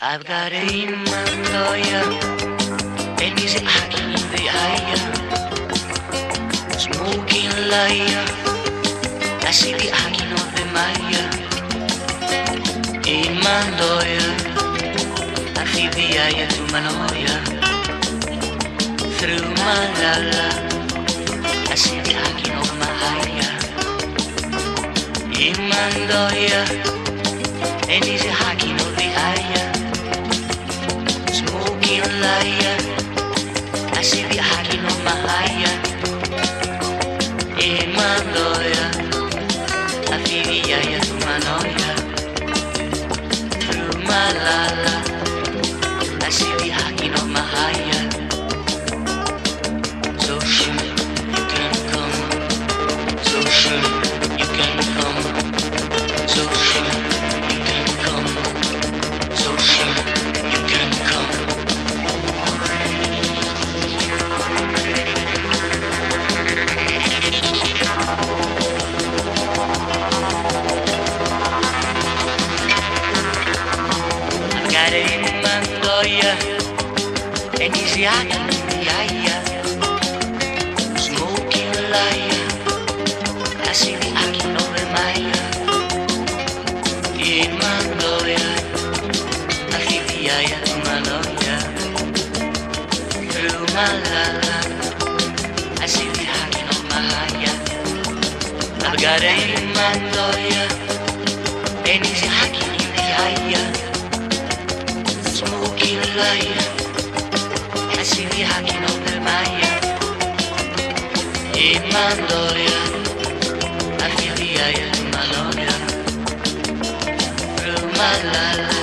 I've got a Himalaya, and he's hacking the higher, smoking liar. I see the hacking of the Maya. Himalaya, I feel the eye to Manoya. Through my lala, I see the hacking of my higher. Himalaya, and he's hacking of the higher. Smoking liar, I see the hacking of my higher. In my lawyer, I feel the eye to my lawyer. Through my lala, I see the hacking of my higher. So sure you can come, so sure you can come, so sure you can come, so sure you can come. I've got it in my lawyer, and he's yakking the eye, smoking liar. I see the hacking of the Maya. In my lawyer, I feel the eye of my lawyer. Through my lala, I see the hacking of my higher. I've got a man lawyer, and he's hacking in the higher, smoking liar. I see the hacking of the Maya. In my lawyer, I feel the eye of my lawyer. Through my lala,